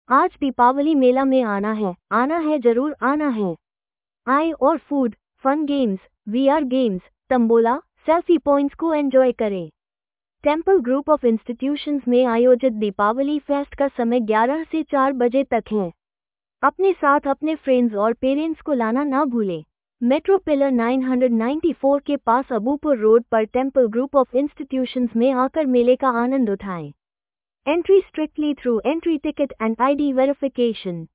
आज दीपावली मेला में आना है जरूर आना है। आए और food, fun games, VR games, tambola, selfie points को एंजॉय करें। टेम्पल ग्रुप ऑफ इंस्टीट्यूशंस में आयोजित दीपावली फेस्ट का समय 11 से 4 बजे तक है। अपने साथ अपने फ्रेंड्स और पेरेंट्स को लाना ना भूलें। मेट्रो पिलर 994 के पास अबूपुर रोड पर टेम्पल ग्रुप ऑफ इंस्टीट्यूशंस में आकर मेले का आनंद उठाएं। Entry strictly through entry ticket and ID verification.